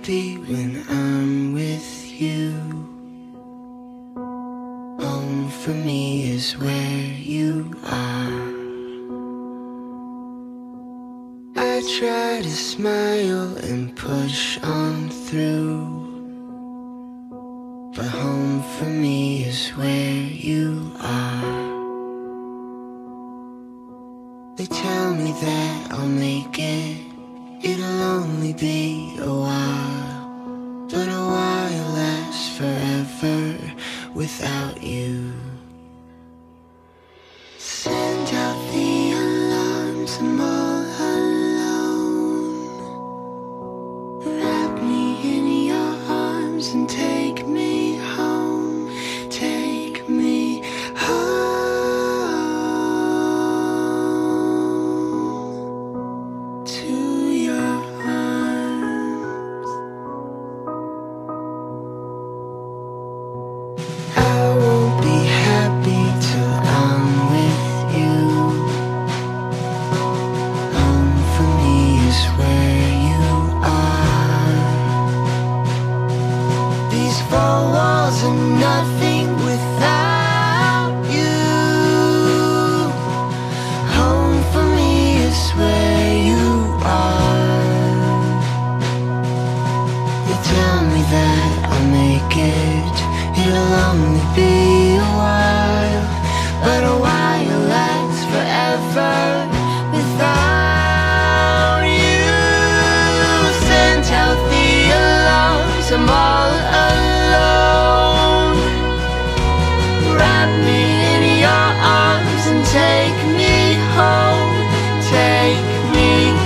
happy when I'm with you. Home for me is where you are. I try to smile and push on through, but home for me is where you are. They tell me that I'll make it, it'll only be a while, but a while lasts forever without you. Send out the alarms, I'm all alone. Wrap me in your arms and take me home. Take me home to your arms. I won't be happy till I'm with you. Home for me is where you are. These four walls are nothing without you. Home for me is where you are. They tell me that I'll make it, it'll only be a while, but a while lasts forever without you. Send out the alarms, I'm all alone. Wrap me in your arms and take me home. Take me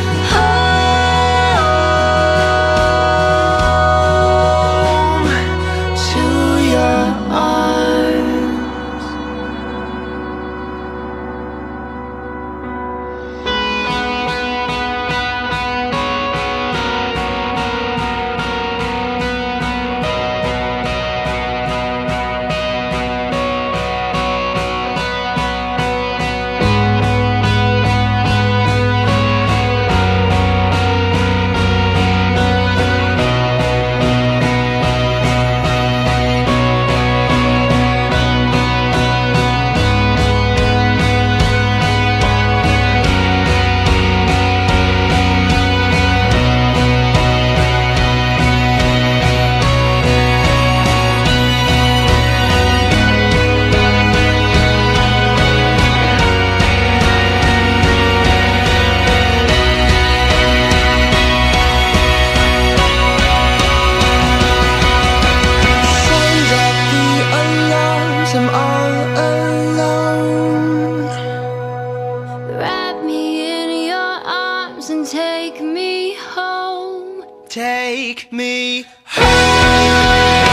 home to your arms. Send out the alarms, I'm all alone. Wrap me in your arms and take me home. Take me home.